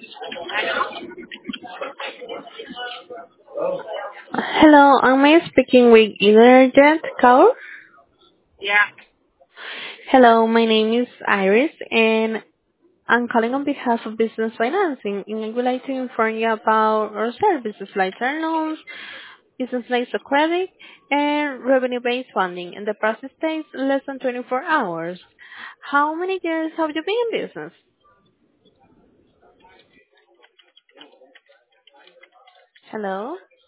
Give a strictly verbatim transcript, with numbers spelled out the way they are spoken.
Hello? Hello, am I speaking with Interjet Kaur? Yeah. Hello, my name is Iris, and I'm calling on behalf of Business Financing, and I would like to inform you about our services like term loans, business lines of credit, and revenue-based funding, and the process takes less than twenty-four hours. How many years have you been in business? Hello?